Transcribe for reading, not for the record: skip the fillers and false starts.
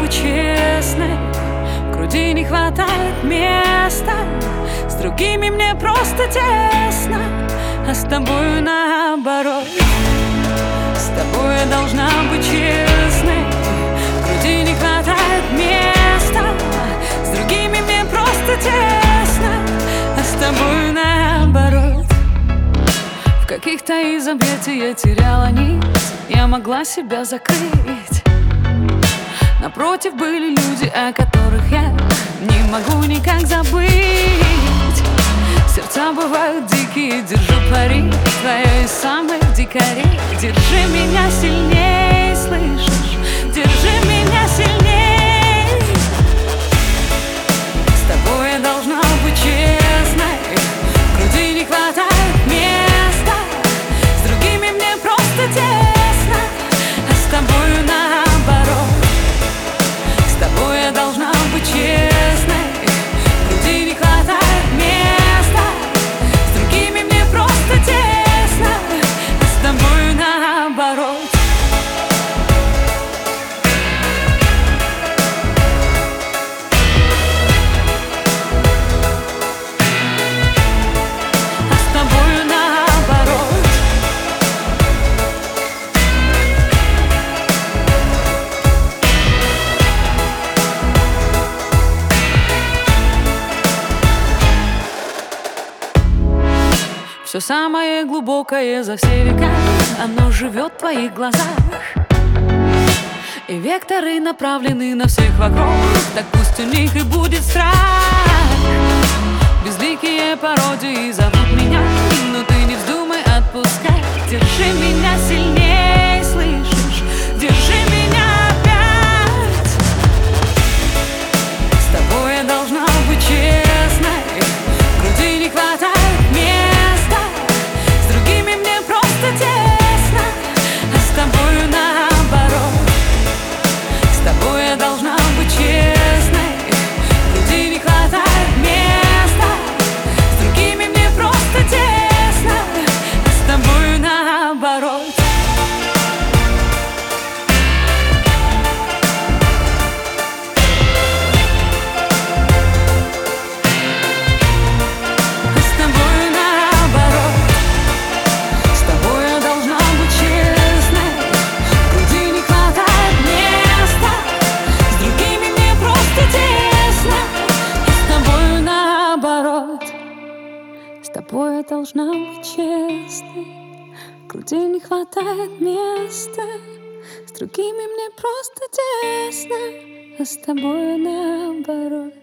быть честной. В груди не хватает места. С другими мне просто тесно, а с тобою наоборот. С тобой я должна быть честной. В груди не хватает места. С другими мне просто тесно, а с тобою наоборот. В каких-то из объятий я теряла нить. Я могла себя закрыть. Напротив были люди, о которых я не могу никак забыть. Сердца бывают дикие, держу пари. Твое и самое дикари. Держи меня сильней, слышишь? Держи меня сильней. С тобой я должна быть честной. В груди не хватает места. С другими мне просто тесно, а с тобою наоборот. С тобой я должна быть честной. В груди не хватает места. С другими мне просто тесно, а с тобою наоборот. Все самое глубокое за все века, оно живет в твоих глазах. И векторы направлены на всех вокруг, так пусть у них и будет страх. Безликие пародии зовут меня, но ты не вздумай отпускать. Держи меня сильней, слышишь? Держи меня опять. С тобой я должна быть честной. В груди не хватает места. С другими мне просто тесно, а с тобою наоборот. С тобой я должна быть честной. В груди не хватает места. С другими мне просто тесно, а с тобою наоборот. С тобой я должна быть честной. В груди не хватает места. С другими мне просто тесно, а с тобой наоборот.